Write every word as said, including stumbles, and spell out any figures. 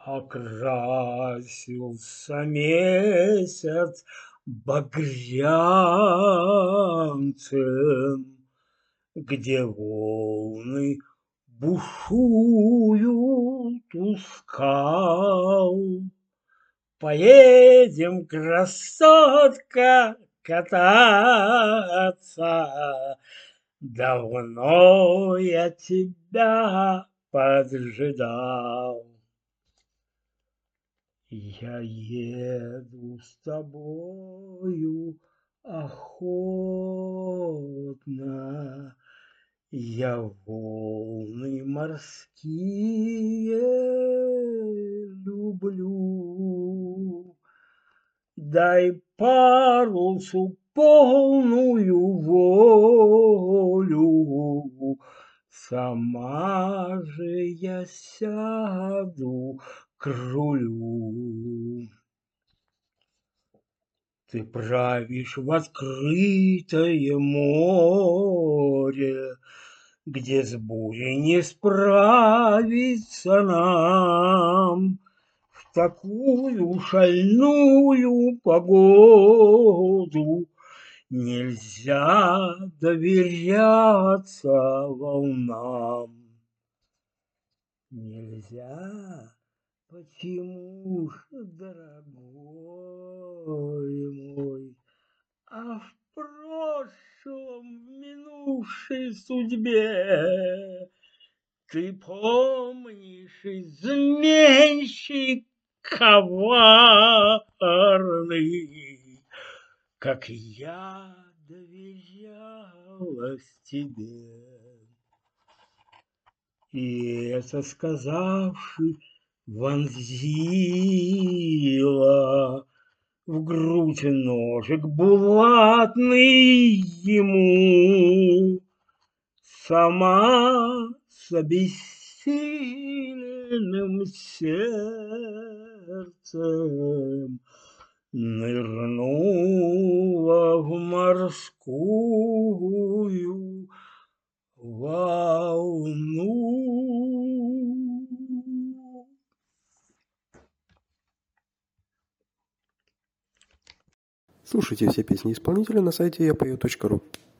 Окрасился месяц багрянцем, где волны бушуют у скал. Поедем, красотка, кататься. Давно я тебя поджидал. Я еду с тобою охотно, я волны морские люблю. Дай парусу полную волю, сама же я сяду к рулю. Ты правишь в открытое море, где с бурей не справиться нам. В такую шальную погоду нельзя доверяться волнам. Нельзя? Почему ж, дорогой мой? А в прошлом, в минувшей судьбе ты помнишь, изменщик коварный, как я доверялась тебе. И это сказавши, вонзила в грудь ножик булатный ему. Сама с обессиленным сердцем нырнула в морскую волну. Слушайте все песни исполнителя на сайте я пою точка ру.